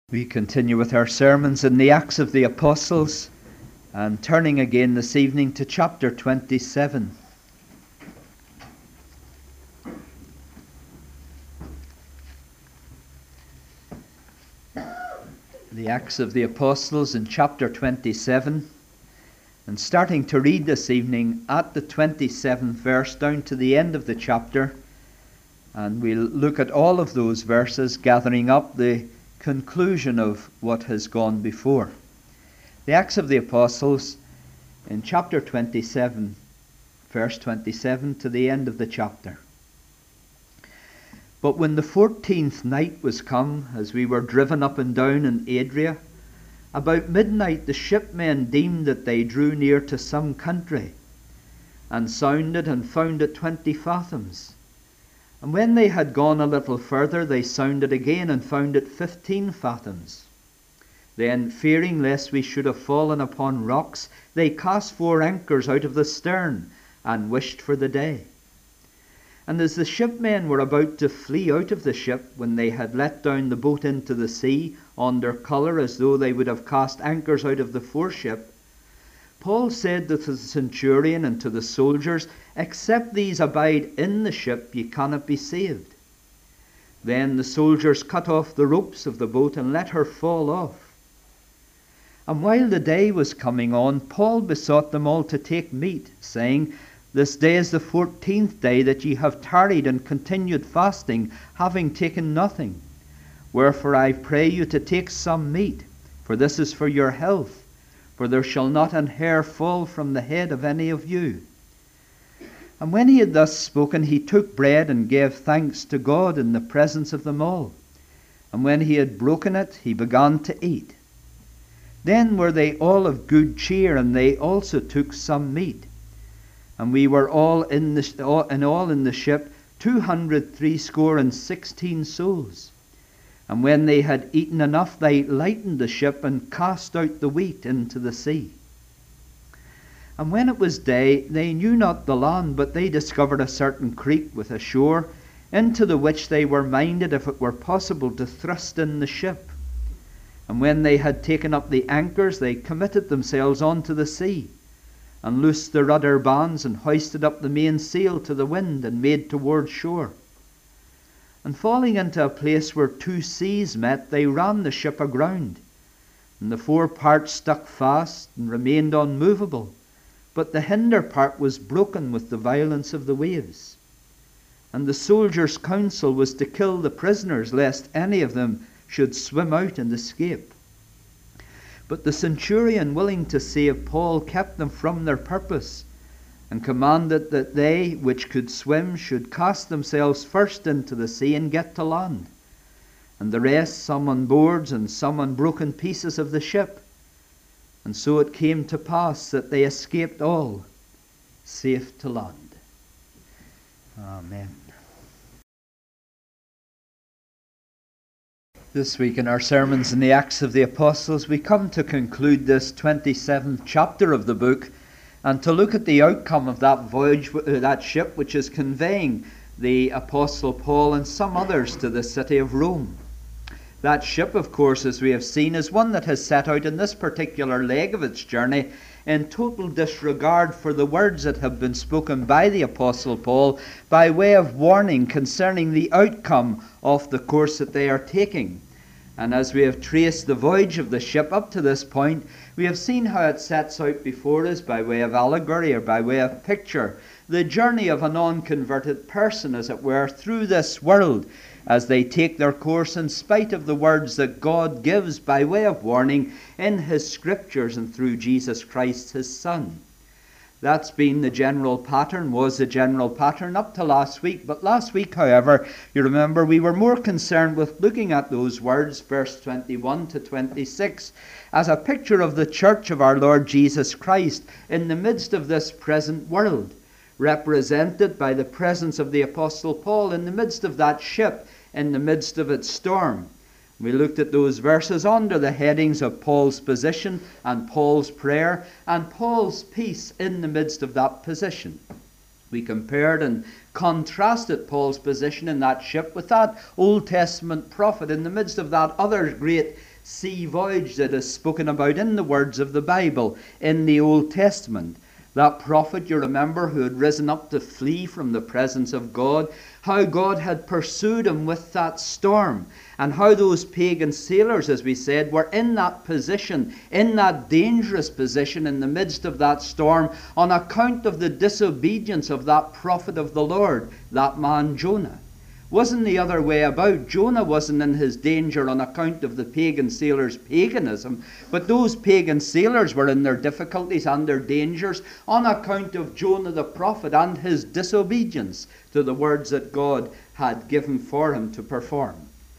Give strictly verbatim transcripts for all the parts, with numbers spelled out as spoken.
We continue with our sermons in the Acts of the Apostles and turning again this evening to chapter twenty-seven. The Acts of the Apostles in chapter twenty-seven, and starting to read this evening at the twenty-seventh verse down to the end of the chapter, and we'll look at all of those verses, gathering up the conclusion of what has gone before. The Acts of the Apostles in chapter twenty-seven, verse twenty-seven to the end of the chapter. But when the fourteenth night was come, as we were driven up and down in Adria, about midnight the shipmen deemed that they drew near to some country, and sounded and found it twenty fathoms. And when they had gone a little further, they sounded again and found it fifteen fathoms. Then, fearing lest we should have fallen upon rocks, they cast four anchors out of the stern, and wished for the day. And as the shipmen were about to flee out of the ship, when they had let down the boat into the sea, under colour as though they would have cast anchors out of the foreship, Paul said to the centurion and to the soldiers, "Except these abide in the ship, ye cannot be saved." Then the soldiers cut off the ropes of the boat and let her fall off. And while the day was coming on, Paul besought them all to take meat, saying, "This day is the fourteenth day that ye have tarried and continued fasting, having taken nothing. Wherefore I pray you to take some meat, for this is for your health. For there shall not an hair fall from the head of any of you." And when he had thus spoken, he took bread and gave thanks to God in the presence of them all. And when he had broken it, he began to eat. Then were they all of good cheer, and they also took some meat. And we were all in the in all in the ship two hundred threescore and sixteen souls. And when they had eaten enough, they lightened the ship and cast out the wheat into the sea. And when it was day, they knew not the land, but they discovered a certain creek with a shore, into the which they were minded, if it were possible, to thrust in the ship. And when they had taken up the anchors, they committed themselves unto the sea, and loosed the rudder bands, and hoisted up the mainsail to the wind, and made toward shore. And falling into a place where two seas met, they ran the ship aground. And the fore part stuck fast, and remained unmovable, but the hinder part was broken with the violence of the waves. And the soldiers' counsel was to kill the prisoners, lest any of them should swim out and escape. But the centurion, willing to save Paul, kept them from their purpose, and commanded that they which could swim should cast themselves first into the sea and get to land, and the rest some on boards and some on broken pieces of the ship. And so it came to pass that they escaped all, safe to land. Amen. This week in our sermons in the Acts of the Apostles, we come to conclude this twenty-seventh chapter of the book, and to look at the outcome of that voyage, that ship which is conveying the Apostle Paul and some others to the city of Rome. That ship, of course, as we have seen, is one that has set out in this particular leg of its journey in total disregard for the words that have been spoken by the Apostle Paul by way of warning concerning the outcome of the course that they are taking. And as we have traced the voyage of the ship up to this point, we have seen how it sets out before us, by way of allegory or by way of picture, the journey of an unconverted person, as it were, through this world, as they take their course in spite of the words that God gives by way of warning in His Scriptures and through Jesus Christ, His Son. That's been the general pattern, was the general pattern up to last week. But last week, however, you remember we were more concerned with looking at those words, verse twenty-one to twenty-six, as a picture of the church of our Lord Jesus Christ in the midst of this present world, represented by the presence of the Apostle Paul in the midst of that ship, in the midst of its storm. We looked at those verses under the headings of Paul's position and Paul's prayer and Paul's peace in the midst of that position. We compared and contrasted Paul's position in that ship with that Old Testament prophet in the midst of that other great sea voyage that is spoken about in the words of the Bible in the Old Testament. That prophet, you remember, who had risen up to flee from the presence of God, how God had pursued him with that storm, and how those pagan sailors, as we said, were in that position, in that dangerous position in the midst of that storm, on account of the disobedience of that prophet of the Lord, that man Jonah. Wasn't the other way about. Jonah wasn't in his danger on account of the pagan sailors' paganism, but those pagan sailors were in their difficulties and their dangers on account of Jonah the prophet and his disobedience to the words that God had given for him to perform.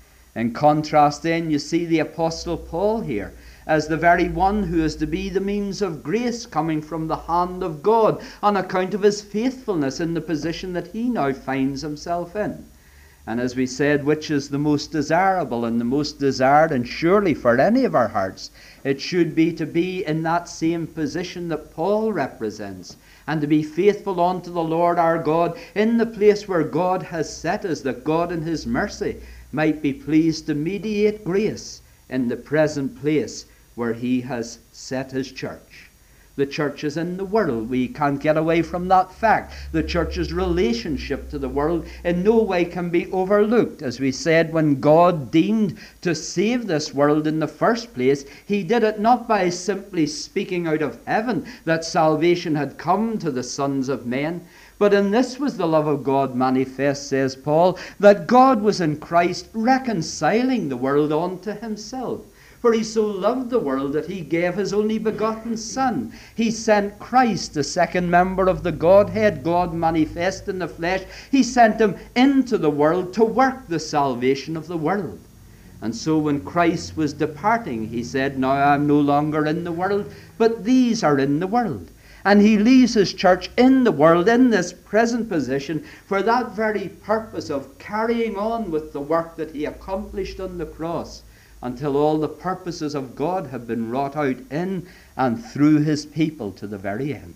In contrast then, you see the Apostle Paul here as the very one who is to be the means of grace coming from the hand of God on account of his faithfulness in the position that he now finds himself in. And as we said, which is the most desirable and the most desired, and surely for any of our hearts, it should be to be in that same position that Paul represents, and to be faithful unto the Lord our God in the place where God has set us, that God in his mercy might be pleased to mediate grace in the present place where he has set his church. The church is in the world. We can't get away from that fact. The church's relationship to the world in no way can be overlooked. As we said, when God deemed to save this world in the first place, he did it not by simply speaking out of heaven that salvation had come to the sons of men, but in this was the love of God manifest, says Paul, that God was in Christ reconciling the world unto himself. For he so loved the world that he gave his only begotten Son. He sent Christ, the second member of the Godhead, God manifest in the flesh. He sent him into the world to work the salvation of the world. And so when Christ was departing, he said, now I am no longer in the world, but these are in the world. And he leaves his church in the world, in this present position, for that very purpose of carrying on with the work that he accomplished on the cross, until all the purposes of God have been wrought out in and through his people to the very end.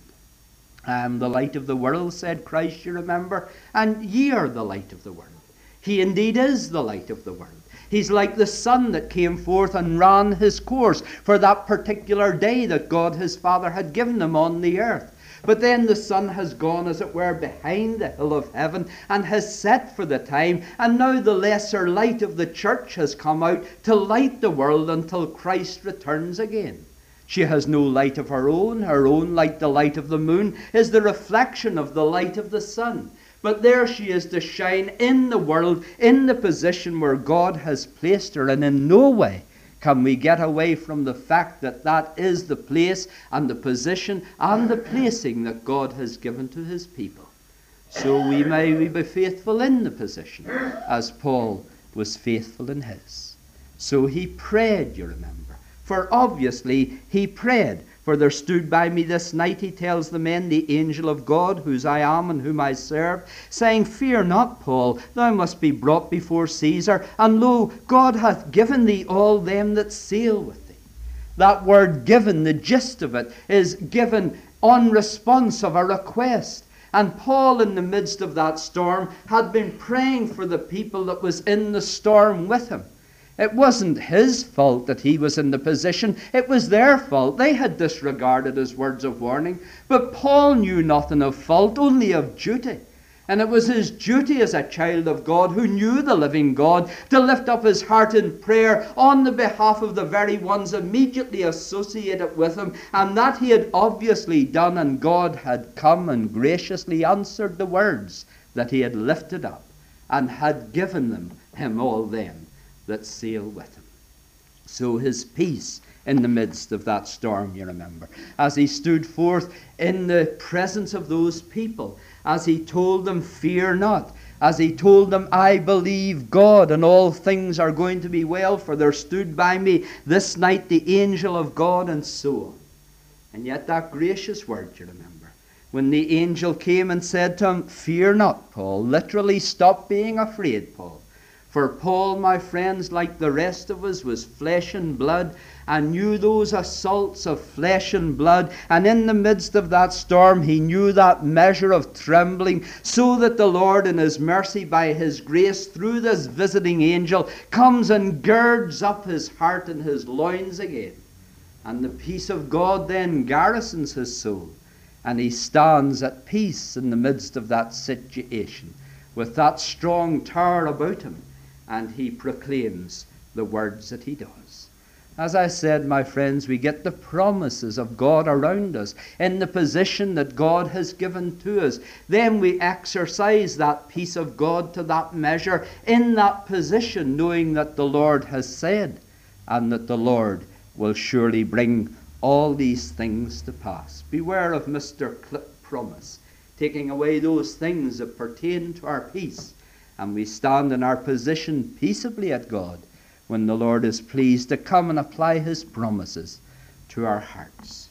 I am the light of the world, said Christ, you remember, and ye are the light of the world. He indeed is the light of the world. He's like the sun that came forth and ran his course for that particular day that God his Father had given him on the earth. But then the sun has gone, as it were, behind the hill of heaven and has set for the time. And now the lesser light of the church has come out to light the world until Christ returns again. She has no light of her own. Her own light, the light of the moon, is the reflection of the light of the sun. But there she is to shine in the world, in the position where God has placed her. And in no way can we get away from the fact that that is the place and the position and the placing that God has given to his people. So we may we be faithful in the position as Paul was faithful in his. So he prayed, you remember. For obviously he prayed. For there stood by me this night, he tells the men, the angel of God, whose I am and whom I serve, saying, fear not, Paul, thou must be brought before Caesar, and lo, God hath given thee all them that sail with thee. That word given, the gist of it, is given on response of a request. And Paul, in the midst of that storm, had been praying for the people that was in the storm with him. It wasn't his fault that he was in the position. It was their fault. They had disregarded his words of warning. But Paul knew nothing of fault, only of duty. And it was his duty as a child of God who knew the living God to lift up his heart in prayer on the behalf of the very ones immediately associated with him. And that he had obviously done, and God had come and graciously answered the words that he had lifted up and had given them him all them that sail with him. So his peace in the midst of that storm, you remember, as he stood forth in the presence of those people, as he told them, fear not, as he told them, I believe God, and all things are going to be well, for there stood by me this night the angel of God, and so on. And yet that gracious word, you remember, when the angel came and said to him, fear not, Paul, literally stop being afraid, Paul. For Paul, my friends, like the rest of us, was flesh and blood, and knew those assaults of flesh and blood. And in the midst of that storm, he knew that measure of trembling, so that the Lord in his mercy, by his grace, through this visiting angel, comes and girds up his heart and his loins again. And the peace of God then garrisons his soul, and he stands at peace in the midst of that situation, with that strong tower about him, and he proclaims the words that he does. As I said, my friends, we get the promises of God around us in the position that God has given to us. Then we exercise that peace of God to that measure in that position, knowing that the Lord has said, and that the Lord will surely bring all these things to pass. Beware of Mister Clip Promise, taking away those things that pertain to our peace, and we stand in our position peaceably at God when the Lord is pleased to come and apply his promises to our hearts.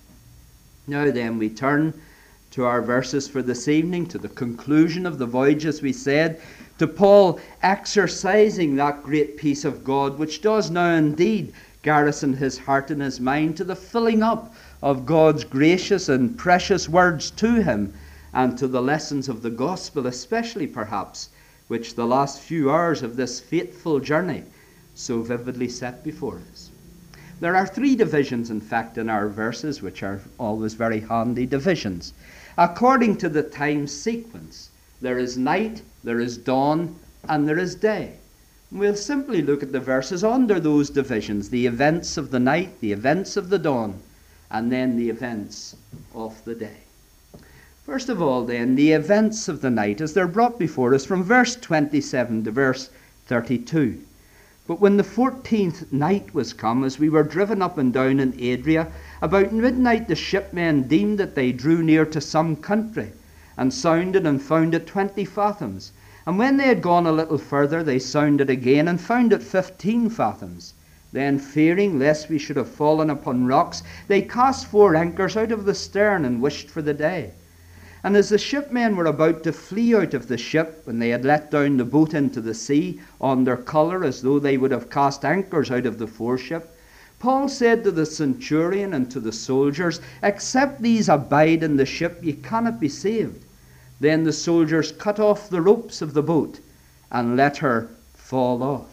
Now then, we turn to our verses for this evening, to the conclusion of the voyage, as we said, to Paul exercising that great peace of God, which does now indeed garrison his heart and his mind, to the filling up of God's gracious and precious words to him, and to the lessons of the gospel, especially perhaps, which the last few hours of this fateful journey so vividly set before us. There are three divisions, in fact, in our verses, which are always very handy divisions. According to the time sequence, there is night, there is dawn, and there is day. We'll simply look at the verses under those divisions: the events of the night, the events of the dawn, and then the events of the day. First of all, then, the events of the night, as they're brought before us from verse twenty-seven to verse thirty-two. But when the fourteenth night was come, as we were driven up and down in Adria, about midnight the shipmen deemed that they drew near to some country, and sounded and found it twenty fathoms. And when they had gone a little further, they sounded again, and found it fifteen fathoms. Then, fearing lest we should have fallen upon rocks, they cast four anchors out of the stern, and wished for the day. And as the shipmen were about to flee out of the ship, when they had let down the boat into the sea on their colour, as though they would have cast anchors out of the foreship, Paul said to the centurion and to the soldiers, "Except these abide in the ship, ye cannot be saved." Then the soldiers cut off the ropes of the boat and let her fall off.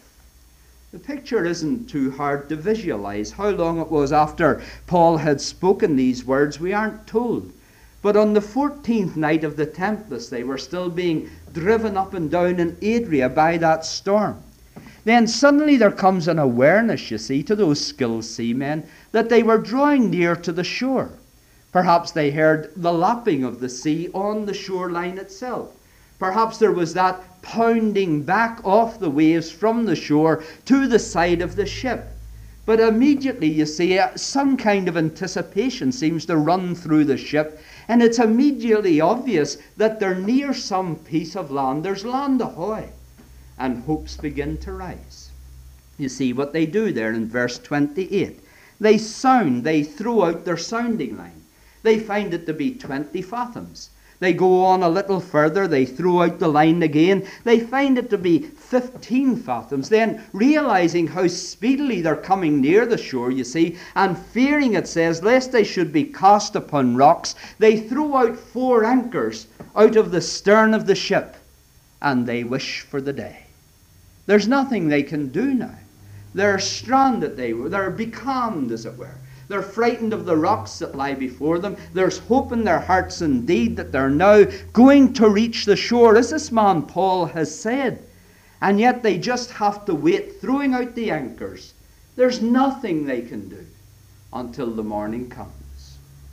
The picture isn't too hard to visualize. How long it was after Paul had spoken these words, we aren't told. But on the fourteenth night of the tempest, they were still being driven up and down in Adria by that storm. Then suddenly there comes an awareness, you see, to those skilled seamen that they were drawing near to the shore. Perhaps they heard the lapping of the sea on the shoreline itself. Perhaps there was that pounding back off the waves from the shore to the side of the ship. But immediately, you see, some kind of anticipation seems to run through the ship, and it's immediately obvious that they're near some piece of land. There's land ahoy, and hopes begin to rise. You see what they do there in verse twenty-eight. They sound, they throw out their sounding line. They find it to be twenty fathoms. They go on a little further, they throw out the line again. They find it to be fifteen fathoms. Then, realizing how speedily they're coming near the shore, you see, and fearing, it says, lest they should be cast upon rocks, they throw out four anchors out of the stern of the ship, and they wish for the day. There's nothing they can do now. They're stranded, they were. They're becalmed, as it were. They're frightened of the rocks that lie before them. There's hope in their hearts indeed that they're now going to reach the shore, as this man Paul has said. And yet they just have to wait, throwing out the anchors. There's nothing they can do until the morning comes.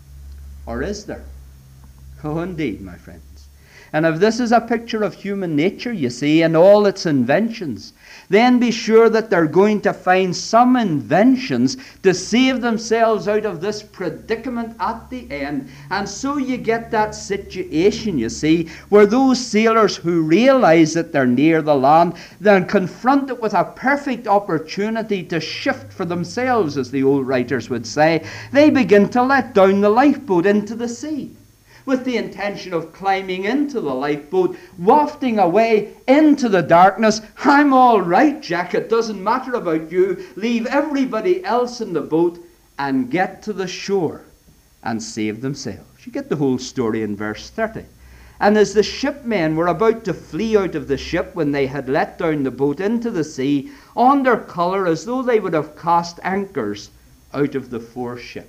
Or is there? Oh, indeed, my friends. And if this is a picture of human nature, you see, and all its inventions, then be sure that they're going to find some inventions to save themselves out of this predicament at the end. And so you get that situation, you see, where those sailors who realize that they're near the land, then confronted with a perfect opportunity to shift for themselves, as the old writers would say, they begin to let down the lifeboat into the sea. with the intention of climbing into the lifeboat, wafting away into the darkness. I'm all right, Jack. It doesn't matter about you. Leave everybody else in the boat and get to the shore and save themselves. You get the whole story in verse thirty. And as the shipmen were about to flee out of the ship when they had let down the boat into the sea, under colour as though they would have cast anchors out of the foreship.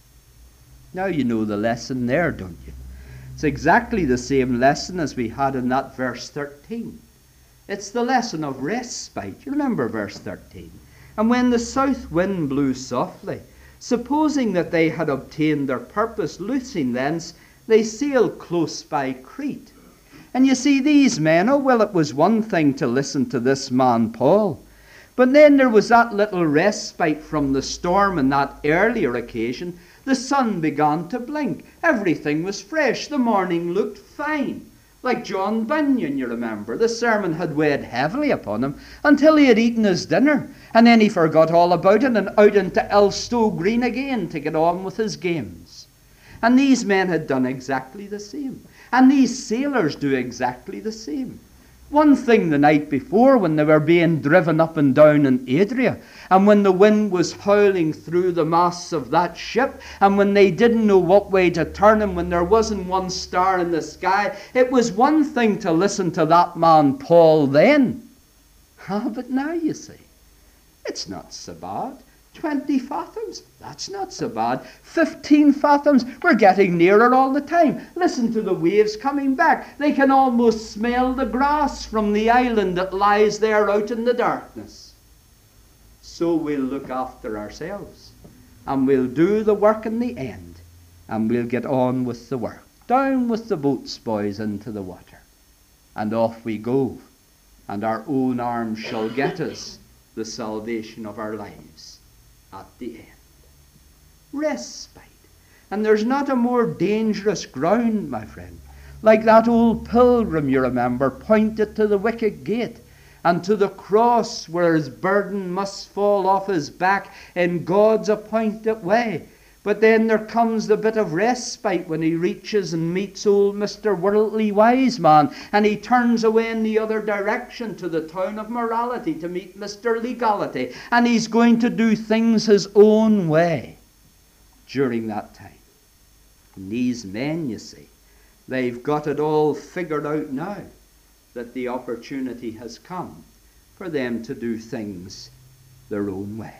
Now you know the lesson there, don't you? It's exactly the same lesson as we had in that verse thirteen. It's the lesson of respite. You remember verse thirteen. And when the south wind blew softly, supposing that they had obtained their purpose, loosing thence, they sailed close by Crete. And you see, these men, oh well, it was one thing to listen to this man Paul, but then there was that little respite from the storm on that earlier occasion. The sun began to blink. Everything was fresh. The morning looked fine. Like John Bunyan, you remember. The sermon had weighed heavily upon him until he had eaten his dinner. And then he forgot all about it and out into Elstow Green again to get on with his games. And these men had done exactly the same. And these sailors do exactly the same. One thing the night before when they were being driven up and down in Adria, and when the wind was howling through the masts of that ship, and when they didn't know what way to turn, and when there wasn't one star in the sky, it was one thing to listen to that man Paul then. Ah, but now you see, it's not so bad. Twenty fathoms, that's not so bad. Fifteen fathoms, we're getting nearer all the time. Listen to the waves coming back. They can almost smell the grass from the island that lies there out in the darkness. So we'll look after ourselves, and we'll do the work in the end, and we'll get on with the work. Down with the boats, boys, into the water. And off we go, and our own arms shall get us the salvation of our lives at the end. Respite. And there's not a more dangerous ground, my friend. Like that old pilgrim, you remember, pointed to the wicket gate and to the cross where his burden must fall off his back in God's appointed way. But then there comes the bit of respite when he reaches and meets old Mister Worldly Wise Man, and he turns away in the other direction to the town of morality to meet Mister Legality, and he's going to do things his own way during that time. And these men, you see, they've got it all figured out now that the opportunity has come for them to do things their own way.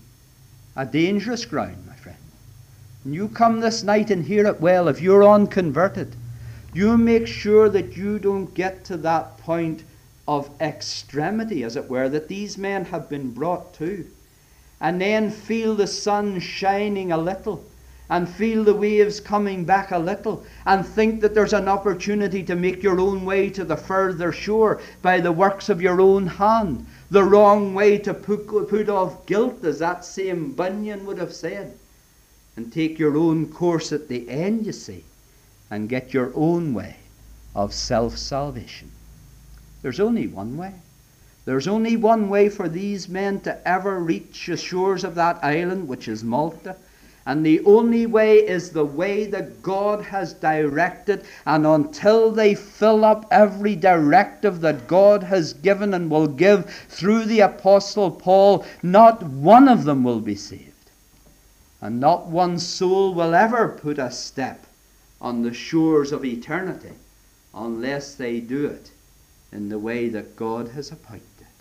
A dangerous ground, my friend. And you come this night and hear it well. If you're unconverted, you make sure that you don't get to that point of extremity, as it were, that these men have been brought to, and then feel the sun shining a little, and feel the waves coming back a little, and think that there's an opportunity to make your own way to the further shore by the works of your own hand. The wrong way to put, put off guilt, as that same Bunyan would have said. And take your own course at the end, you see, and get your own way of self-salvation. There's only one way. There's only one way for these men to ever reach the shores of that island, which is Malta. And the only way is the way that God has directed. And until they fill up every directive that God has given and will give through the Apostle Paul, not one of them will be saved. And not one soul will ever put a step on the shores of eternity unless they do it in the way that God has appointed.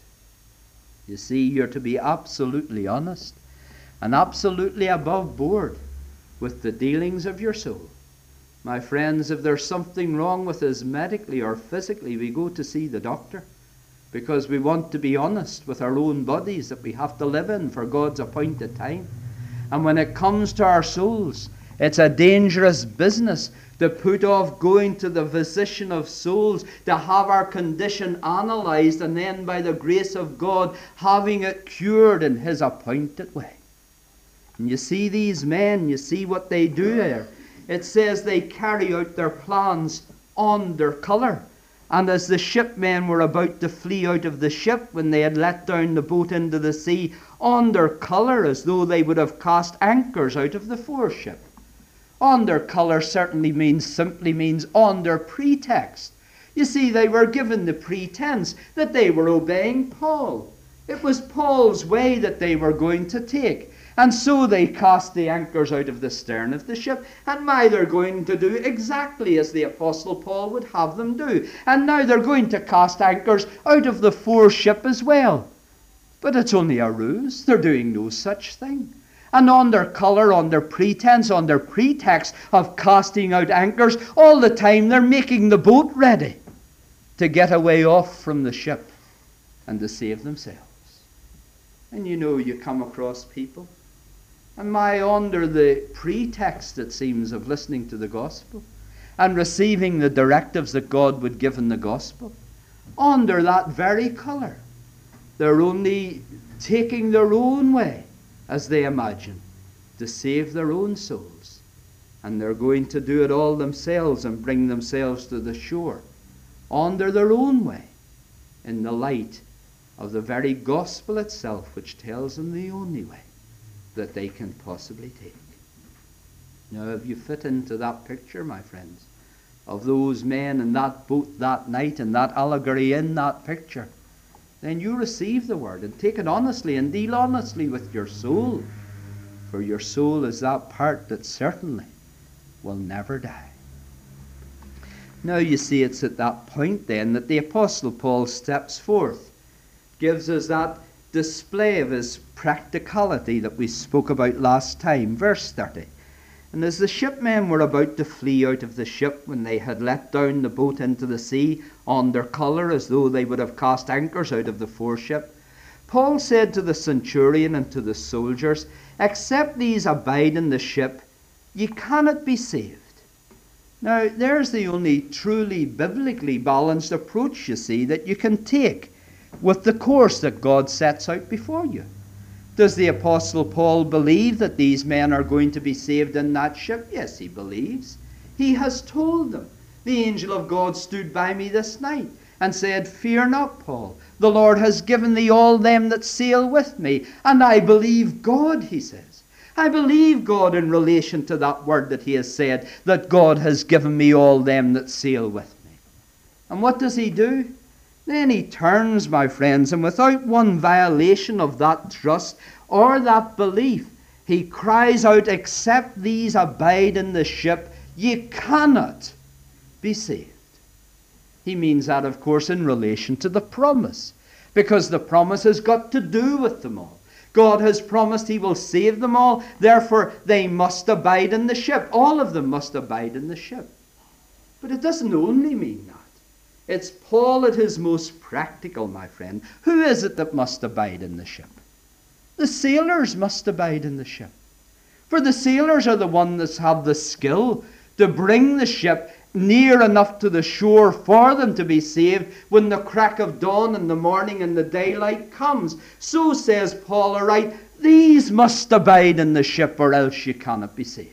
You see, you're to be absolutely honest and absolutely above board with the dealings of your soul. My friends, if there's something wrong with us medically or physically, we go to see the doctor, because we want to be honest with our own bodies that we have to live in for God's appointed time. And when it comes to our souls, it's a dangerous business to put off going to the physician of souls to have our condition analyzed, and then by the grace of God having it cured in his appointed way. And you see these men, you see what they do there. It says they carry out their plans under colour. And as the shipmen were about to flee out of the ship, when they had let down the boat into the sea, under colour, as though they would have cast anchors out of the foreship. Under colour certainly means, simply means under pretext. You see, they were given the pretense that they were obeying Paul. It was Paul's way that they were going to take. And so they cast the anchors out of the stern of the ship. And now they're going to do exactly as the Apostle Paul would have them do. And now they're going to cast anchors out of the foreship as well. But it's only a ruse. They're doing no such thing. And under colour, under pretense, under pretext of casting out anchors, all the time they're making the boat ready to get away off from the ship and to save themselves. And you know, you come across people, and my, under the pretext, it seems, of listening to the gospel and receiving the directives that God would give in the gospel, under that very colour, they're only taking their own way, as they imagine, to save their own souls. And they're going to do it all themselves and bring themselves to the shore, under their own way, in the light of the very gospel itself, which tells them the only way that they can possibly take. Now, if you fit into that picture, my friends, of those men in that boat that night, and that allegory in that picture, then you receive the word and take it honestly and deal honestly with your soul. For your soul is that part that certainly will never die. Now you see, it's at that point then that the Apostle Paul steps forth, gives us that display of his practicality that we spoke about last time. Verse thirty. And as the shipmen were about to flee out of the ship, when they had let down the boat into the sea under colour, as though they would have cast anchors out of the foreship, Paul said to the centurion and to the soldiers, "Except these abide in the ship, ye cannot be saved." Now, there's the only truly biblically balanced approach, you see, that you can take with the course that God sets out before you. Does the Apostle Paul believe that these men are going to be saved in that ship? Yes, he believes. He has told them. The angel of God stood by me this night and said, "Fear not, Paul. The Lord has given thee all them that sail with me." And I believe God, he says. I believe God in relation to that word that he has said, that God has given me all them that sail with me. And what does he do? Then he turns, my friends, and without one violation of that trust or that belief, he cries out, "Except these abide in the ship, ye cannot be saved." He means that, of course, in relation to the promise, because the promise has got to do with them all. God has promised he will save them all, therefore they must abide in the ship. All of them must abide in the ship. But it doesn't only mean that. It's Paul at his most practical, my friend. Who is it that must abide in the ship? The sailors must abide in the ship. For the sailors are the ones that have the skill to bring the ship near enough to the shore for them to be saved when the crack of dawn and the morning and the daylight comes. So says Paul, all right, these must abide in the ship or else you cannot be saved.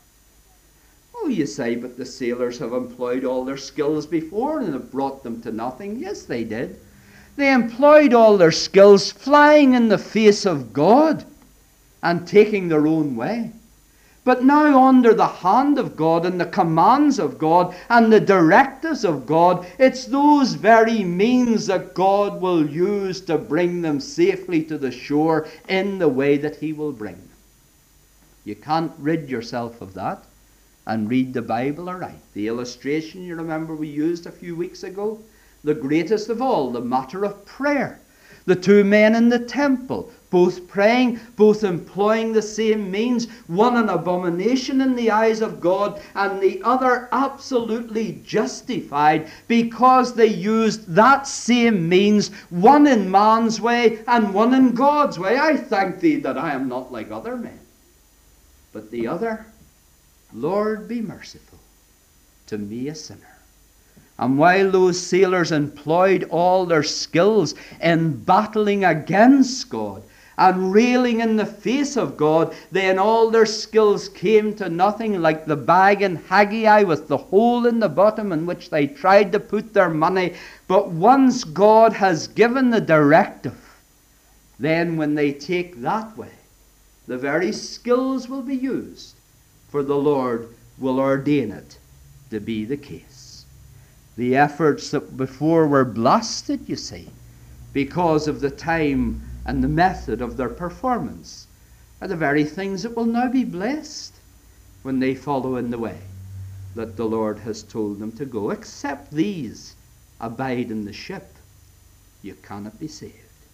Oh, you say, but the sailors have employed all their skills before and have brought them to nothing. Yes, they did. They employed all their skills flying in the face of God and taking their own way. But now, under the hand of God and the commands of God and the directives of God, it's those very means that God will use to bring them safely to the shore in the way that he will bring them. You can't rid yourself of that and read the Bible aright. The illustration you remember we used a few weeks ago, the greatest of all, the matter of prayer. The two men in the temple, both praying, both employing the same means, one an abomination in the eyes of God and the other absolutely justified because they used that same means, one in man's way and one in God's way. I thank thee that I am not like other men. But the other, "Lord, be merciful to me, a sinner." And while those sailors employed all their skills in battling against God and railing in the face of God, then all their skills came to nothing, like the bag in Haggai with the hole in the bottom in which they tried to put their money. But once God has given the directive, then when they take that way, the very skills will be used for the Lord will ordain it to be the case. The efforts that before were blasted, you see, because of the time and the method of their performance, are the very things that will now be blessed when they follow in the way that the Lord has told them to go. Except these abide in the ship, you cannot be saved.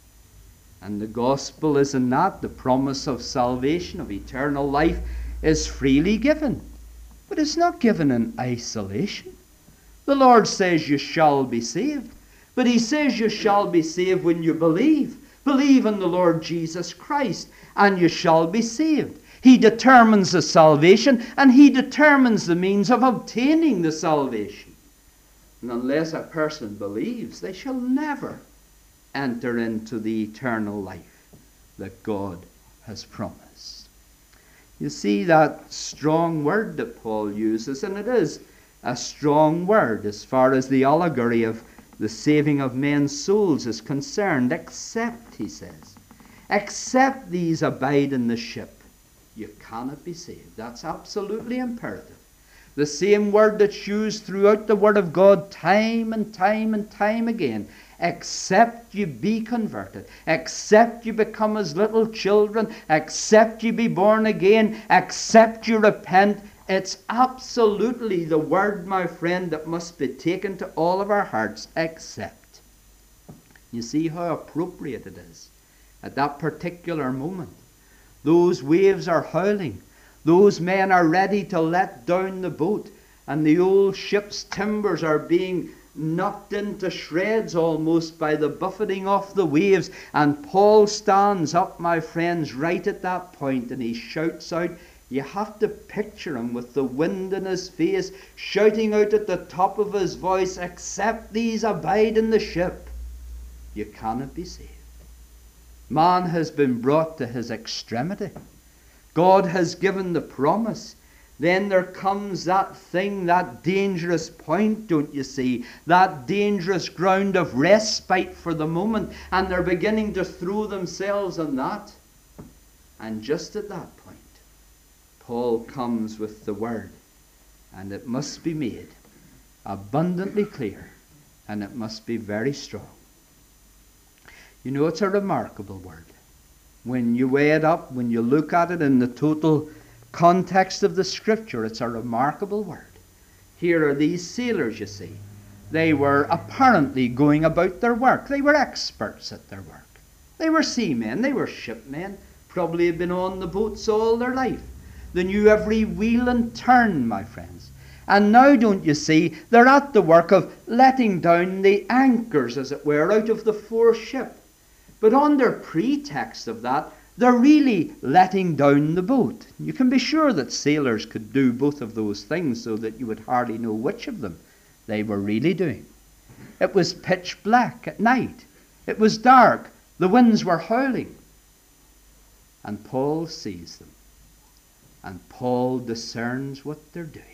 And the gospel is in that the promise of salvation, of eternal life, is freely given. But it's not given in isolation. The Lord says you shall be saved. But he says you shall be saved when you believe. Believe in the Lord Jesus Christ, and you shall be saved. He determines the salvation, and he determines the means of obtaining the salvation. And unless a person believes, they shall never enter into the eternal life that God has promised. You see that strong word that Paul uses, and it is a strong word as far as the allegory of the saving of men's souls is concerned. Except, he says, except these abide in the ship, you cannot be saved. That's absolutely imperative. The same word that's used throughout the Word of God time and time and time again. Except you be converted, except you become as little children, except you be born again, except you repent. It's absolutely the word, my friend, that must be taken to all of our hearts. Except. You see how appropriate it is at that particular moment. Those waves are howling. Those men are ready to let down the boat, and the old ship's timbers are being knocked into shreds almost by the buffeting of the waves. And Paul stands up, my friends, right at that point, and he shouts out. You have to picture him with the wind in his face, shouting out at the top of his voice, except these abide in the ship, you cannot be saved. Man has been brought to his extremity. God has given the promise. Then there comes that thing, that dangerous point, don't you see? That dangerous ground of respite for the moment. And they're beginning to throw themselves on that. And just at that point, Paul comes with the word. And it must be made abundantly clear. And it must be very strong. You know, it's a remarkable word. When you weigh it up, when you look at it in the total context of the Scripture, it's a remarkable word. Here are these sailors, you see. They were apparently going about their work. They were experts at their work. They were seamen, they were shipmen, probably had been on the boats all their life. They knew every wheel and turn, my friends. And now, don't you see, they're at the work of letting down the anchors, as it were, out of the foreship. But under pretext of that, they're really letting down the boat. You can be sure that sailors could do both of those things so that you would hardly know which of them they were really doing. It was pitch black at night. It was dark. The winds were howling. And Paul sees them. And Paul discerns what they're doing.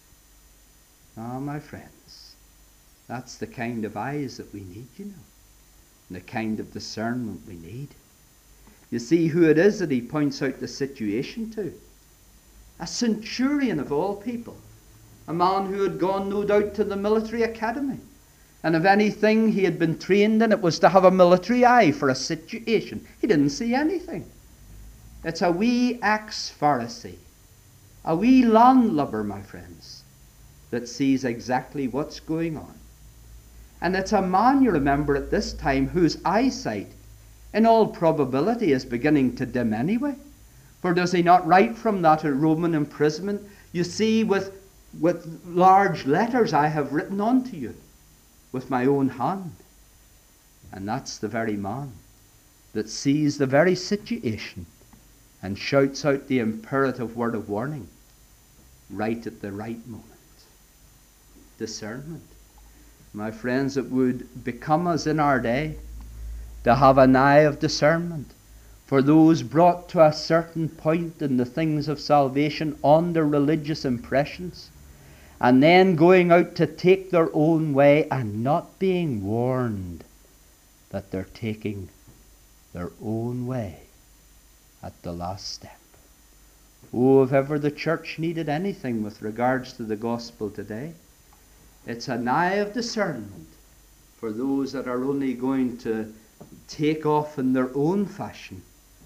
Ah, my friends, that's the kind of eyes that we need, you know. And the kind of discernment we need. You see who it is that he points out the situation to? A centurion of all people. A man who had gone, no doubt, to the military academy. And if anything he had been trained in, it was to have a military eye for a situation. He didn't see anything. It's a wee ex-Pharisee, a wee landlubber, my friends, that sees exactly what's going on. And it's a man, you remember, at this time, whose eyesight, in all probability, is beginning to dim anyway. For does he not write from that Roman imprisonment? You see, with, with large letters, I have written unto you with my own hand. And that's the very man that sees the very situation and shouts out the imperative word of warning right at the right moment. Discernment. My friends, it would become us in our day to have an eye of discernment for those brought to a certain point in the things of salvation under religious impressions, and then going out to take their own way and not being warned that they're taking their own way at the last step. Oh, if ever the church needed anything with regards to the gospel today, it's an eye of discernment for those that are only going to take off in their own fashion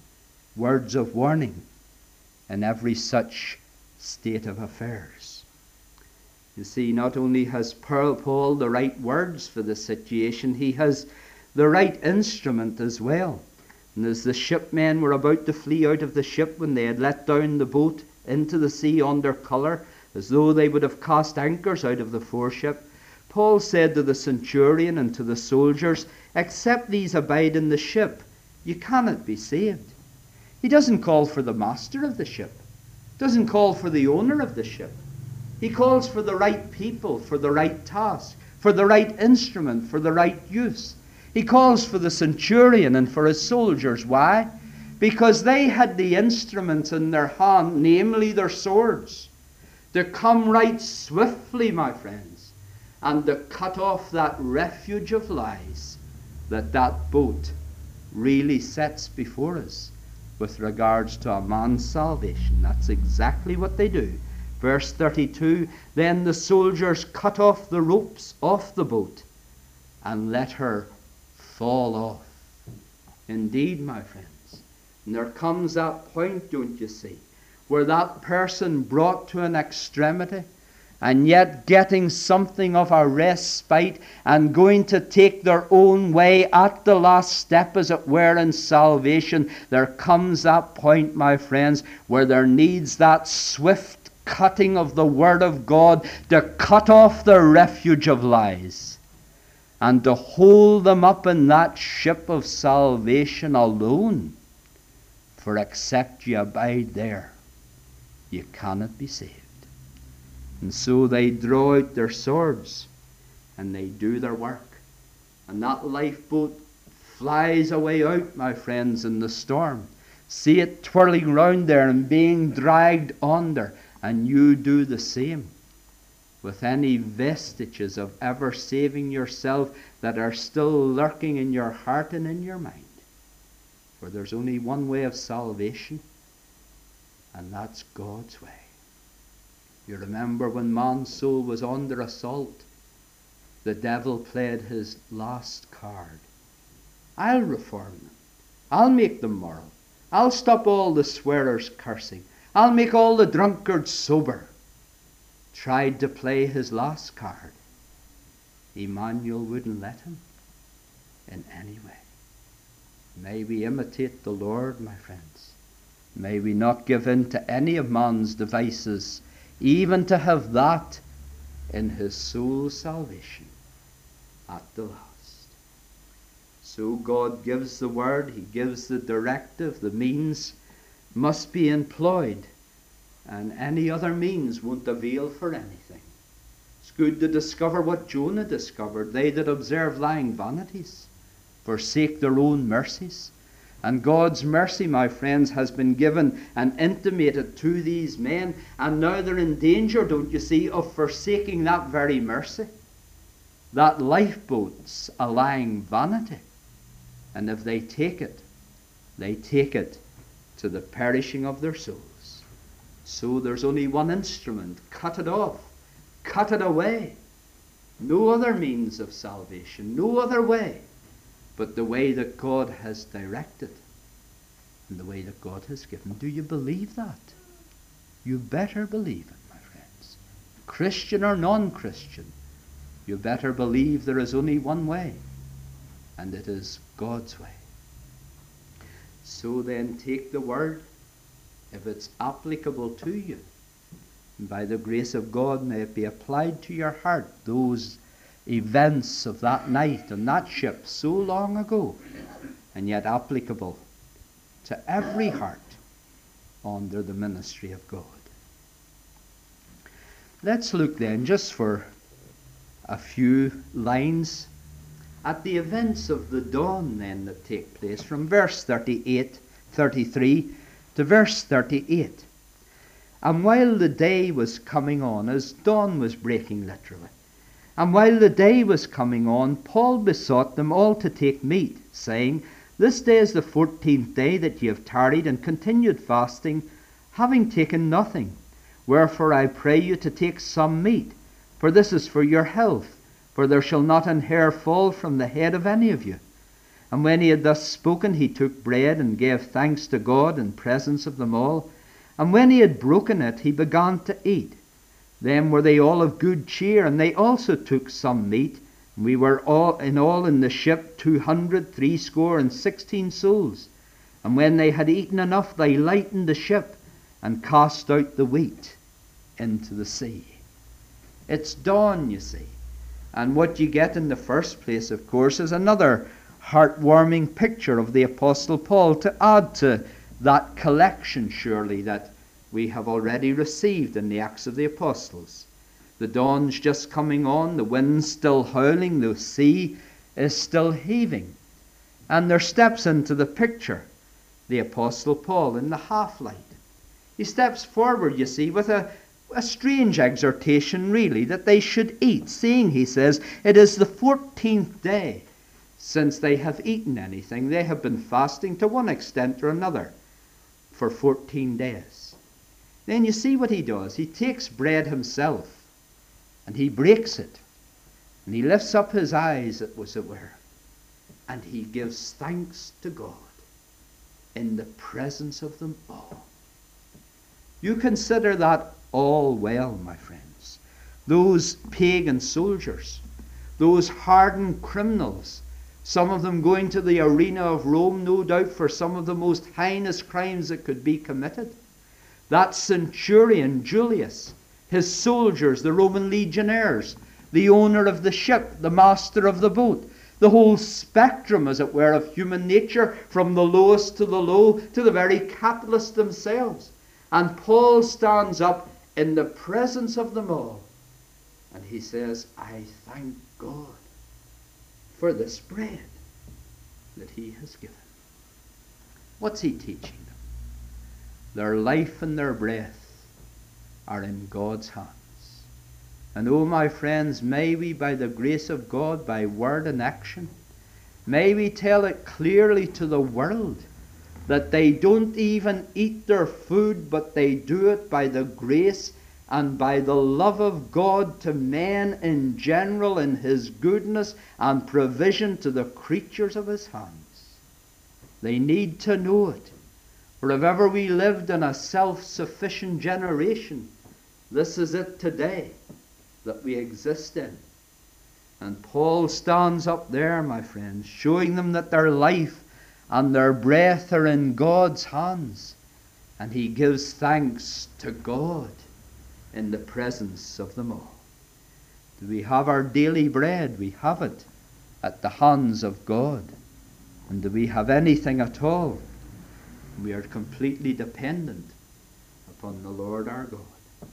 words of warning in every such state of affairs. You see, not only has Paul the right words for the situation, he has the right instrument as well. And as the shipmen were about to flee out of the ship when they had let down the boat into the sea under colour, as though they would have cast anchors out of the foreship, Paul said to the centurion and to the soldiers, "Except these abide in the ship, you cannot be saved." He doesn't call for the master of the ship, doesn't call for the owner of the ship. He calls for the right people, for the right task, for the right instrument, for the right use. He calls for the centurion and for his soldiers. Why? Because they had the instruments in their hand, namely their swords, to come right swiftly, my friends, and to cut off that refuge of lies that that boat really sets before us with regards to a man's salvation. That's exactly what they do. Verse thirty-two, then the soldiers cut off the ropes off the boat and let her fall off. Indeed, my friends, and there comes that point, don't you see, where that person brought to an extremity and yet getting something of a respite and going to take their own way at the last step, as it were, in salvation, there comes that point, my friends, where there needs that swift cutting of the Word of God to cut off the refuge of lies and to hold them up in that ship of salvation alone. For except ye abide there, ye cannot be saved. And so they draw out their swords and they do their work. And that lifeboat flies away out, my friends, in the storm. See it twirling round there and being dragged under. And you do the same with any vestiges of ever saving yourself that are still lurking in your heart and in your mind. For there's only one way of salvation, and that's God's way. You remember when man's soul was under assault, the devil played his last card. I'll reform them. I'll make them moral. I'll stop all the swearers cursing. I'll make all the drunkards sober. Tried to play his last card. Emmanuel wouldn't let him in any way. May we imitate the Lord, my friends. May we not give in to any of man's devices, even to have that in his soul's salvation at the last. So God gives the word, he gives the directive, the means must be employed, and any other means won't avail for anything. It's good to discover what Jonah discovered. They that observe lying vanities forsake their own mercies. And God's mercy, my friends, has been given and intimated to these men, and now they're in danger, don't you see, of forsaking that very mercy. That lifeboat's a lying vanity. And if they take it, they take it to the perishing of their souls. So there's only one instrument. Cut it off. Cut it away. No other means of salvation. No other way but the way that God has directed and the way that God has given. Do you believe that? You better believe it, my friends. Christian or non-Christian, you better believe there is only one way, and it is God's way. So then take the word, if it's applicable to you, and by the grace of God may it be applied to your heart, those events of that night on that ship so long ago, and yet applicable to every heart under the ministry of God. Let's look then, just for a few lines, at the events of the dawn then that take place from verse thirty-eight, thirty-three to verse thirty-eight. And while the day was coming on, as dawn was breaking literally, and while the day was coming on, Paul besought them all to take meat, saying, This day is the fourteenth day that ye have tarried and continued fasting. having taken nothing. Wherefore I pray you to take some meat, for this is for your health, for there shall not an hair fall from the head of any of you. And when he had thus spoken, he took bread and gave thanks to God in presence of them all. And when he had broken it, he began to eat. Then were they all of good cheer, and they also took some meat. And we were all in all in the ship two hundred threescore and sixteen souls. And when they had eaten enough, they lightened the ship, and cast out the wheat into the sea. It's dawn, you see. And what you get in the first place, of course, is another heartwarming picture of the Apostle Paul to add to that collection, surely, that we have already received in the Acts of the Apostles. The dawn's just coming on, the wind's still howling, the sea is still heaving. And there steps into the picture the Apostle Paul in the half-light. He steps forward, you see, with a, a strange exhortation, really, that they should eat, seeing, he says, it is the fourteenth day since they have eaten anything. They have been fasting to one extent or another for fourteen days. Then you see what he does. He takes bread himself, and he breaks it, and he lifts up his eyes, it was it were, and he gives thanks to God in the presence of them all. You consider that all well, my friends. Those pagan soldiers, those hardened criminals, some of them going to the arena of Rome, no doubt, for some of the most heinous crimes that could be committed. That centurion, Julius, his soldiers, the Roman legionnaires, the owner of the ship, the master of the boat, the whole spectrum, as it were, of human nature, from the lowest to the low, to the very capitalists themselves. And Paul stands up in the presence of them all, and he says, I thank God for this bread that he has given. What's he teaching them? Their life and their breath are in God's hands. And oh, my friends, may we, by the grace of God, by word and action, may we tell it clearly to the world that they don't even eat their food, but they do it by the grace and by the love of God to men in general, in his goodness and provision to the creatures of his hands. They need to know it. For if ever we lived in a self-sufficient generation, this is it today that we exist in. And Paul stands up there, my friends, showing them that their life and their breath are in God's hands. And he gives thanks to God in the presence of them all. Do we have our daily bread? We have it at the hands of God. And do we have anything at all? We are completely dependent upon the Lord our God.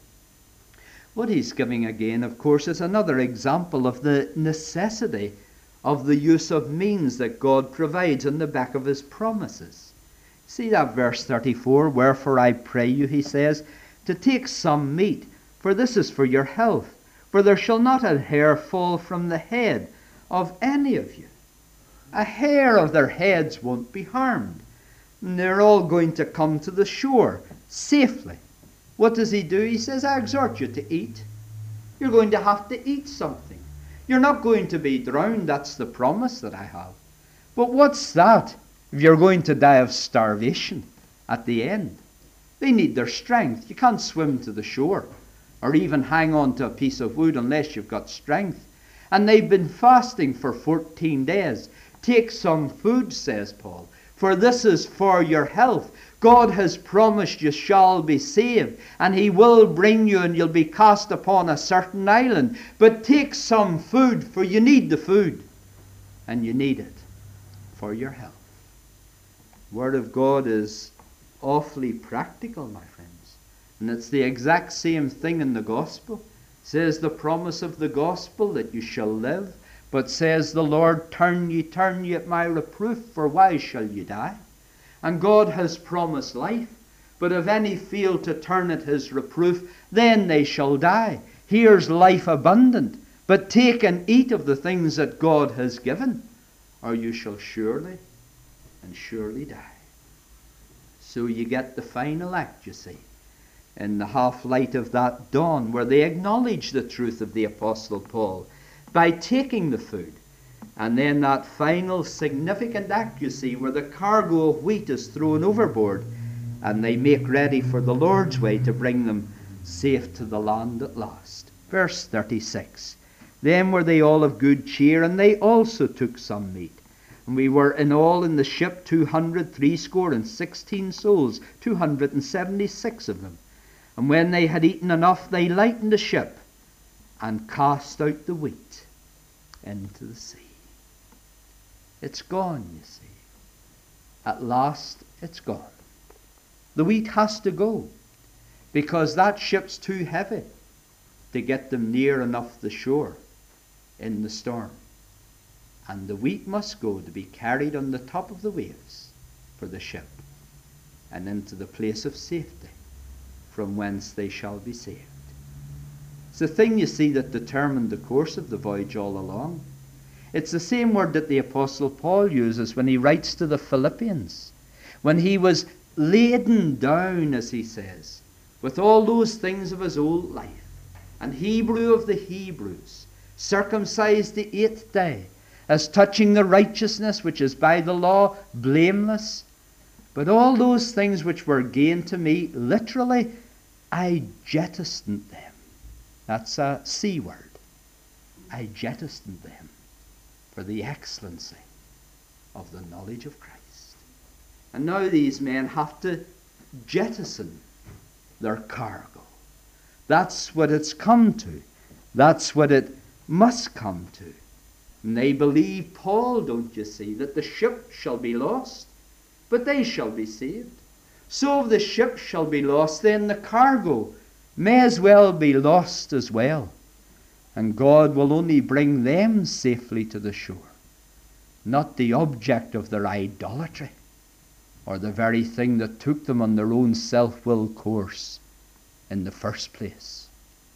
What he's giving again, of course, is another example of the necessity of the use of means that God provides on the back of his promises. See that verse thirty-four, wherefore I pray you, he says, to take some meat, for this is for your health, for there shall not a hair fall from the head of any of you. A hair of their heads won't be harmed. And they're all going to come to the shore safely. What does he do? He says, I exhort you to eat. You're going to have to eat something. You're not going to be drowned. That's the promise that I have. But what's that if you're going to die of starvation at the end? They need their strength. You can't swim to the shore or even hang on to a piece of wood unless you've got strength. And they've been fasting for fourteen days. Take some food, says Paul, for this is for your health. God has promised you shall be saved, and he will bring you, and you'll be cast upon a certain island. But take some food, for you need the food, and you need it for your health. The Word of God is awfully practical, my friends. And it's the exact same thing in the gospel. It says the promise of the gospel that you shall live, but says the Lord, turn ye, turn ye at my reproof, for why shall you die? And God has promised life, but if any fail to turn at his reproof, then they shall die. Here's life abundant, but take and eat of the things that God has given, or you shall surely and surely die. So you get the final act, you see. in the half-light of that dawn, where they acknowledge the truth of the Apostle Paul by taking the food. And then that final significant act, you see, where the cargo of wheat is thrown overboard, and they make ready for the Lord's way to bring them safe to the land at last. Verse thirty-six. Then were they all of good cheer, and they also took some meat. And we were in all in the ship two hundred threescore and sixteen souls, two hundred and seventy-six of them. And when they had eaten enough, they lightened the ship, and cast out the wheat into the sea. It's gone, you see. At last, it's gone. The wheat has to go, because that ship's too heavy to get them near enough the shore in the storm. And the wheat must go to be carried on the top of the waves for the ship, and into the place of safety from whence they shall be saved. It's the thing, you see, that determined the course of the voyage all along. It's the same word that the Apostle Paul uses when he writes to the Philippians, when he was laden down, as he says, with all those things of his old life, and Hebrew of the Hebrews, circumcised the eighth day, as touching the righteousness which is by the law, blameless. But all those things which were gain to me, literally, I jettisoned them. That's a C word. I jettisoned them for the excellency of the knowledge of Christ. And now these men have to jettison their cargo. That's what it's come to. That's what it must come to. And they believe Paul, don't you see, that the ship shall be lost, but they shall be saved. So if the ship shall be lost, then the cargo may as well be lost as well. And God will only bring them safely to the shore, not the object of their idolatry, or the very thing that took them on their own self-willed course in the first place.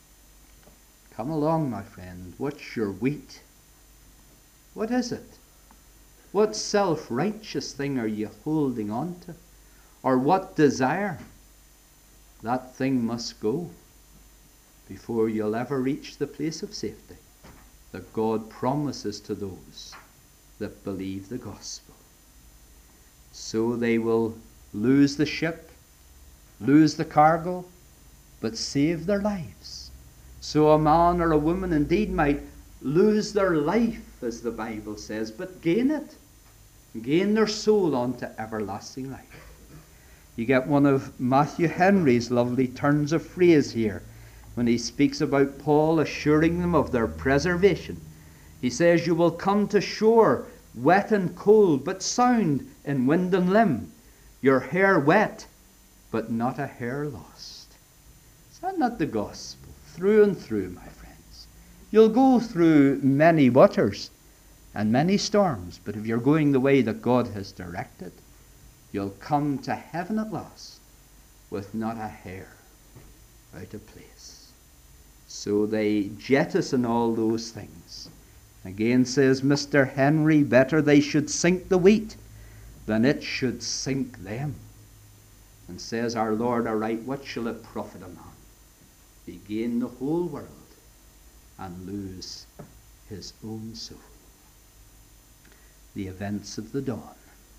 Come along, my friend. What's your wheat? What is it? What self-righteous thing are you holding on to? Or what desire? That thing must go before you'll ever reach the place of safety that God promises to those that believe the gospel. So they will lose the ship, lose the cargo, but save their lives. So a man or a woman indeed might lose their life, as the Bible says, but gain it. Gain their soul unto everlasting life. You get one of Matthew Henry's lovely turns of phrase here when he speaks about Paul assuring them of their preservation. He says, you will come to shore wet and cold, but sound in wind and limb. Your hair wet, but not a hair lost. Is that not the gospel? Through and through, my friends. You'll go through many waters and many storms, but if you're going the way that God has directed, you'll come to heaven at last with not a hair out of place. So they jettison all those things. Again says Mister Henry, better they should sink the wheat than it should sink them. And says our Lord aright, what shall it profit a man? He gain the whole world and lose his own soul. The events of the dawn.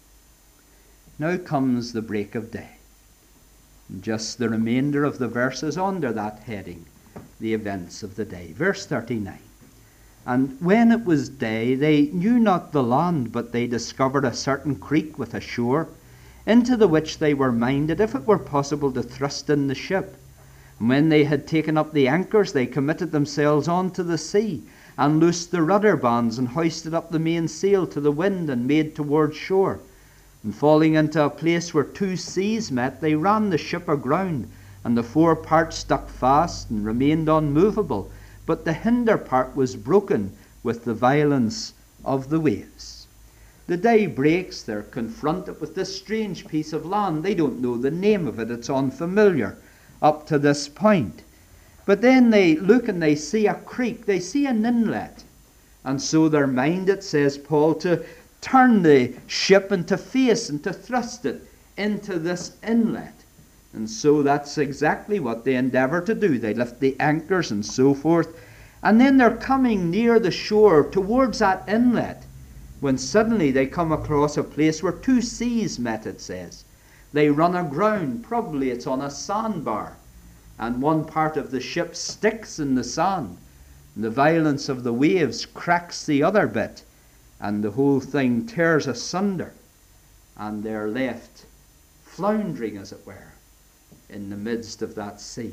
Now comes the break of day. Just the remainder of the verses under that heading, the events of the day. Verse thirty-nine. And when it was day, they knew not the land, but they discovered a certain creek with a shore, into the which they were minded, if it were possible, to thrust in the ship. And when they had taken up the anchors, they committed themselves on to the sea, and loosed the rudder bands, and hoisted up the main sail to the wind, and made toward shore. And falling into a place where two seas met, they ran the ship aground, and the fore part stuck fast and remained unmovable, but the hinder part was broken with the violence of the waves. The day breaks, they're confronted with this strange piece of land. They don't know the name of it, it's unfamiliar up to this point. But then they look and they see a creek, they see an inlet. And so they're minded, says Paul, to turn the ship and to face and to thrust it into this inlet. And so that's exactly what they endeavour to do. They lift the anchors and so forth. And then they're coming near the shore towards that inlet, when suddenly they come across a place where two seas met, it says. They run aground. Probably it's on a sandbar. And one part of the ship sticks in the sand. And the violence of the waves cracks the other bit. And the whole thing tears asunder. And they're left floundering, as it were, in the midst of that sea.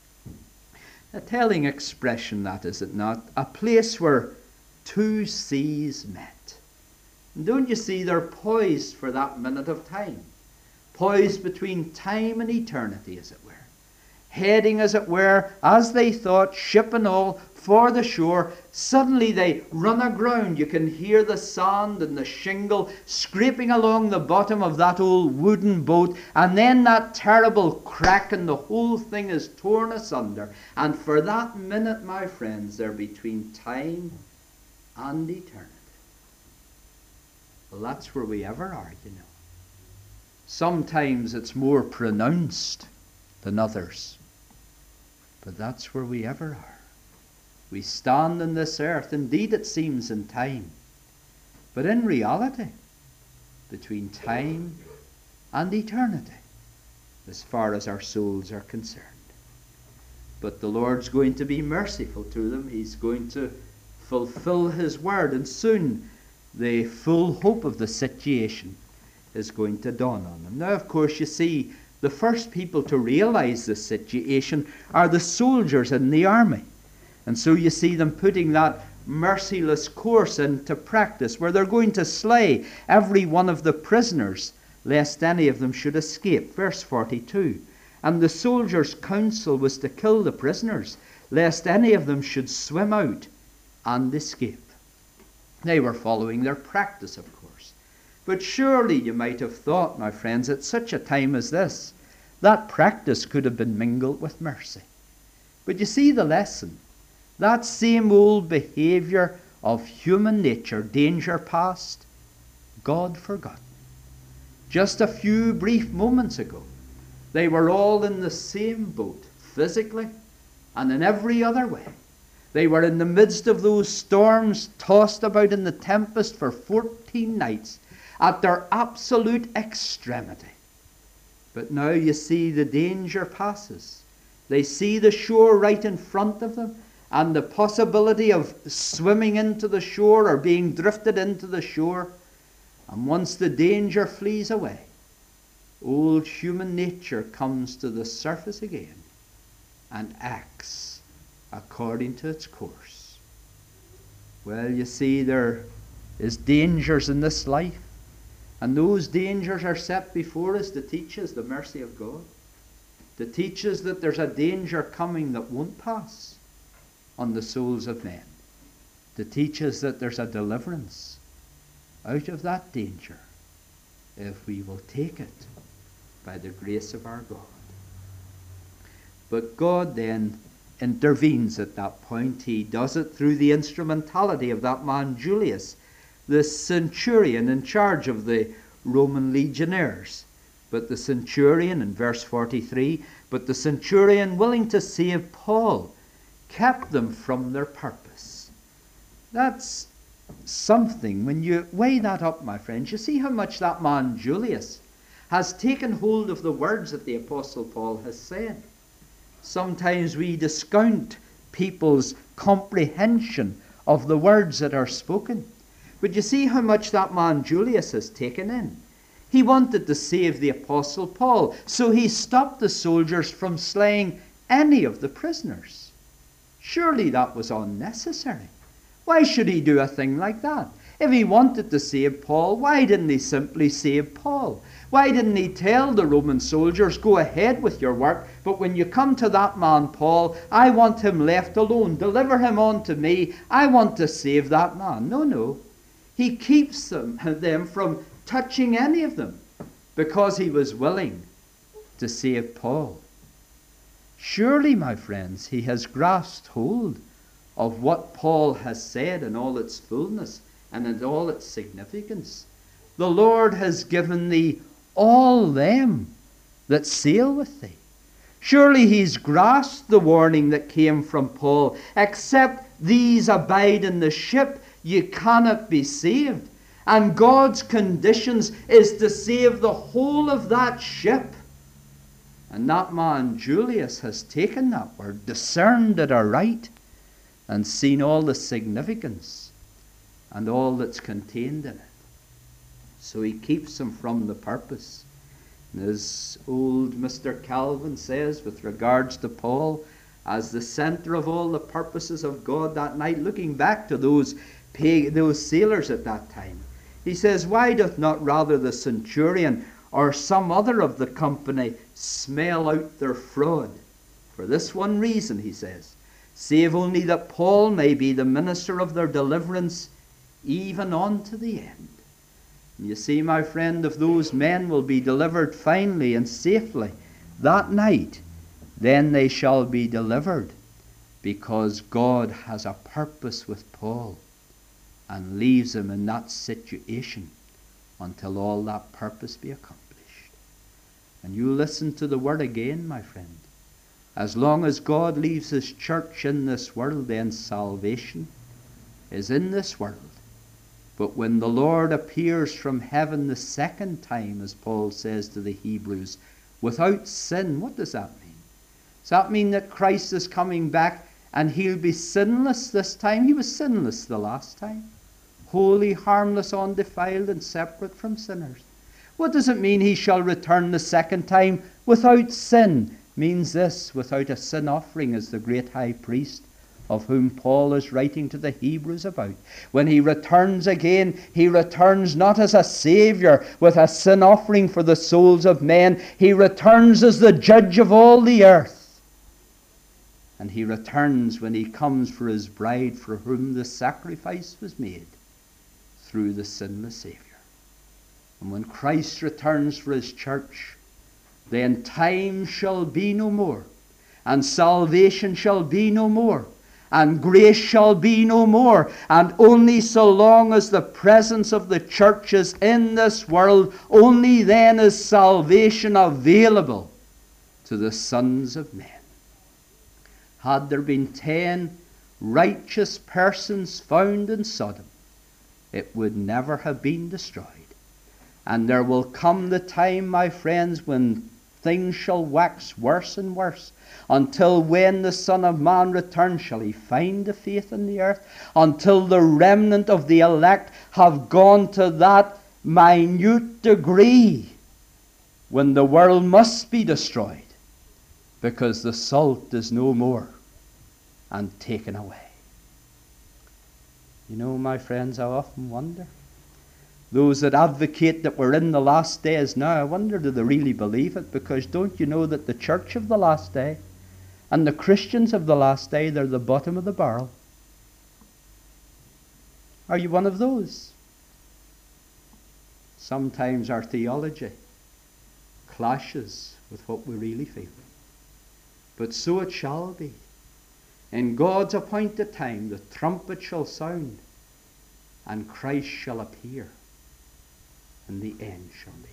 A telling expression, that, is it not? A place where two seas met. And don't you see, they're poised for that minute of time. Poised between time and eternity, as it were. Heading, as it were, as they thought, ship and all, for the shore. Suddenly they run aground. You can hear the sand and the shingle scraping along the bottom of that old wooden boat, and then that terrible crack, and the whole thing is torn asunder. And for that minute, my friends, they're between time and eternity. Well, that's where we ever are, you know. Sometimes it's more pronounced than others, but that's where we ever are. We stand on this earth, indeed it seems in time, but in reality, between time and eternity, as far as our souls are concerned. But the Lord's going to be merciful to them. He's going to fulfill His word, and soon the full hope of the situation is going to dawn on them. Now, of course, you see, the first people to realize this situation are the soldiers in the army. And so you see them putting that merciless course into practice, where they're going to slay every one of the prisoners, lest any of them should escape. Verse forty-two. And the soldiers' counsel was to kill the prisoners, lest any of them should swim out and escape. They were following their practice, of course. But surely you might have thought, my friends, at such a time as this, that practice could have been mingled with mercy. But you see the lesson. That same old behavior of human nature, danger past, God forgotten. Just a few brief moments ago, they were all in the same boat, physically and in every other way. They were in the midst of those storms, tossed about in the tempest for fourteen nights, at their absolute extremity. But now you see the danger passes. They see the shore right in front of them, and the possibility of swimming into the shore or being drifted into the shore. And once the danger flees away, old human nature comes to the surface again and acts according to its course. Well, you see, there is dangers in this life, and those dangers are set before us to teach us the mercy of God, to teach us that there's a danger coming that won't pass on the souls of men, to teach us that there's a deliverance out of that danger if we will take it by the grace of our God. But God then intervenes at that point. He does it through the instrumentality of that man Julius, the centurion in charge of the Roman legionnaires. But the centurion, in verse forty-three, but the centurion, willing to save Paul, kept them from their purpose. That's something. When you weigh that up, my friends, you see how much that man Julius has taken hold of the words that the Apostle Paul has said. Sometimes we discount people's comprehension of the words that are spoken. But you see how much that man Julius has taken in. He wanted to save the Apostle Paul, so he stopped the soldiers from slaying any of the prisoners. Surely that was unnecessary. Why should he do a thing like that? If he wanted to save Paul, why didn't he simply save Paul? Why didn't he tell the Roman soldiers, go ahead with your work, but when you come to that man Paul, I want him left alone. Deliver him on to me. I want to save that man. No, no. He keeps them, them from touching any of them because he was willing to save Paul. Surely, my friends, he has grasped hold of what Paul has said in all its fullness and in all its significance. The Lord has given thee all them that sail with thee. Surely he's grasped the warning that came from Paul. Except these abide in the ship, you cannot be saved. And God's conditions is to save the whole of that ship. And that man Julius has taken that word, discerned it aright, and seen all the significance and all that's contained in it. So he keeps him from the purpose. And as old Mister Calvin says with regards to Paul, as the center of all the purposes of God that night, looking back to those, pag- those sailors at that time, he says, why doth not rather the centurion or some other of the company smell out their fraud? For this one reason, he says, save only that Paul may be the minister of their deliverance, even unto the end. And you see, my friend, if those men will be delivered finally and safely that night, then they shall be delivered, because God has a purpose with Paul and leaves him in that situation until all that purpose be accomplished. And you listen to the word again, my friend. As long as God leaves his church in this world, then salvation is in this world. But when the Lord appears from heaven the second time, as Paul says to the Hebrews, without sin, what does that mean? Does that mean that Christ is coming back and he'll be sinless this time? He was sinless the last time. Holy, harmless, undefiled, and separate from sinners. What does it mean he shall return the second time without sin? Means this, without a sin offering as the great high priest, of whom Paul is writing to the Hebrews about. When he returns again, he returns not as a Savior with a sin offering for the souls of men. He returns as the judge of all the earth. And he returns when he comes for his bride, for whom the sacrifice was made through the sinless Savior. And when Christ returns for his church, then time shall be no more, and salvation shall be no more, and grace shall be no more. And only so long as the presence of the church is in this world, only then is salvation available to the sons of men. Had there been ten righteous persons found in Sodom, it would never have been destroyed. And there will come the time, my friends, when things shall wax worse and worse, until when the Son of Man returns, shall he find the faith in the earth? Until the remnant of the elect have gone to that minute degree when the world must be destroyed, because the salt is no more and taken away. You know, my friends, I often wonder, those that advocate that we're in the last days now, I wonder, do they really believe it? Because don't you know that the church of the last day and the Christians of the last day, they're the bottom of the barrel? Are you one of those? Sometimes our theology clashes with what we really feel. But so it shall be. In God's appointed time, the trumpet shall sound, and Christ shall appear, and the end shall be.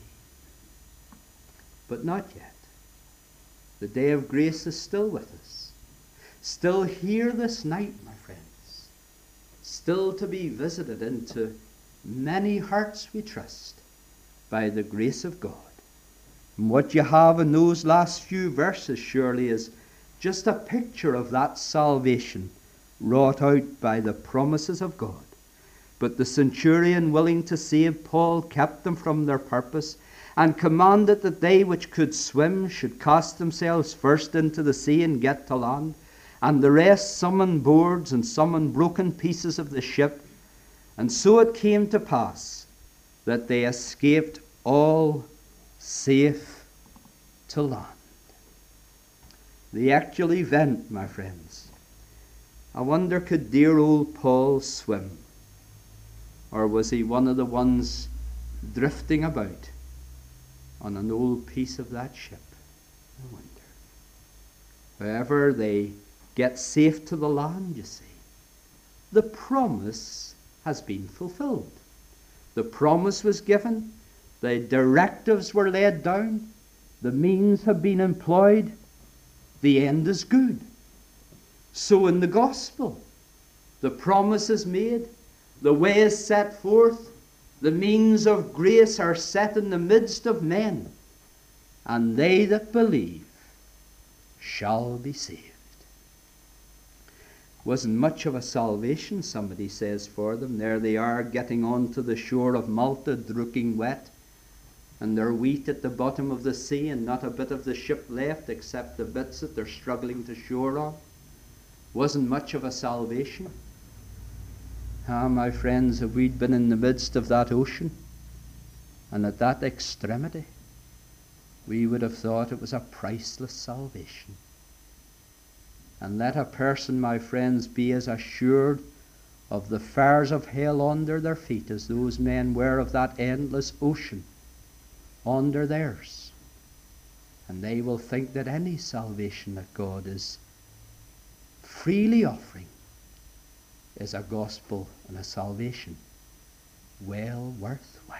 But not yet. The day of grace is still with us. Still here this night, my friends. Still to be visited into many hearts, we trust, by the grace of God. And what you have in those last few verses surely is just a picture of that salvation wrought out by the promises of God. But the centurion, willing to save Paul, kept them from their purpose, and commanded that they which could swim should cast themselves first into the sea and get to land, and the rest some on boards and some on broken pieces of the ship. And so it came to pass that they escaped all safe to land. The actual event, my friends. I wonder, could dear old Paul swim? Or was he one of the ones drifting about on an old piece of that ship? I wonder. However, they get safe to the land, you see. The promise has been fulfilled. The promise was given. The directives were laid down. the means have been employed, the end is good. So in the gospel, the promise is made, the way is set forth, the means of grace are set in the midst of men, and they that believe shall be saved. Wasn't much of a salvation, somebody says, for them. There they are, getting on to the shore of Malta, dripping wet, and their wheat at the bottom of the sea, and not a bit of the ship left except the bits that they're struggling to shore on. Wasn't much of a salvation. Ah, my friends, if we'd been in the midst of that ocean, and at that extremity, we would have thought it was a priceless salvation. And let a person, my friends, be as assured of the fires of hell under their feet as those men were of that endless ocean under theirs. And they will think that any salvation that God is freely offering is a gospel and a salvation well worthwhile.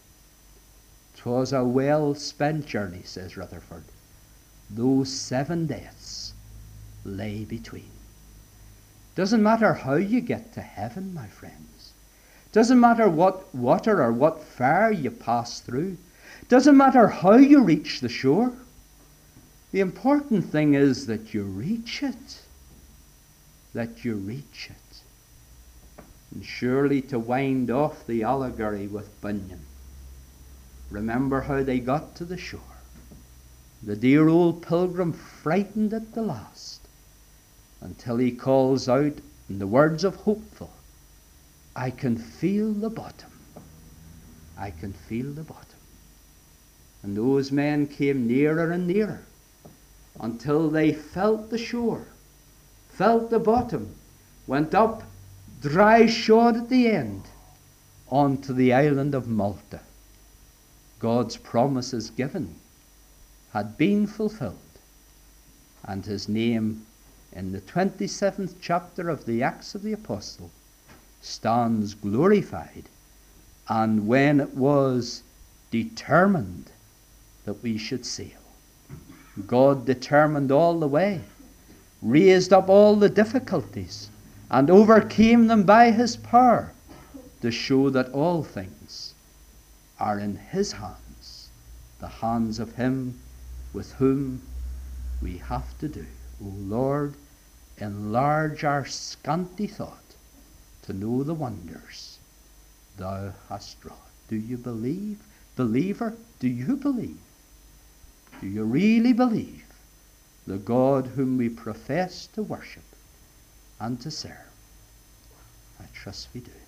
'Twas a well-spent journey, says Rutherford. Those seven deaths lay between. Doesn't matter how you get to heaven, my friends. Doesn't matter what water or what fire you pass through. Doesn't matter how you reach the shore. The important thing is that you reach it. That you reach it. And surely, to wind off the allegory with Bunyan, remember how they got to the shore. The dear old pilgrim frightened at the last, until he calls out in the words of Hopeful, I can feel the bottom. I can feel the bottom. And those men came nearer and nearer until they felt the shore, felt the bottom, went up dry shod at the end onto the island of Malta. God's promises given had been fulfilled, and his name in the twenty-seventh chapter of the Acts of the Apostle stands glorified. And when it was determined that we should sail, God determined all the way, raised up all the difficulties, and overcame them by his power, to show that all things are in his hands, the hands of him with whom we have to do. O Lord, enlarge our scanty thought to know the wonders thou hast wrought. Do you believe? Believer, do you believe? Do you really believe the God whom we profess to worship and to serve? I trust we do.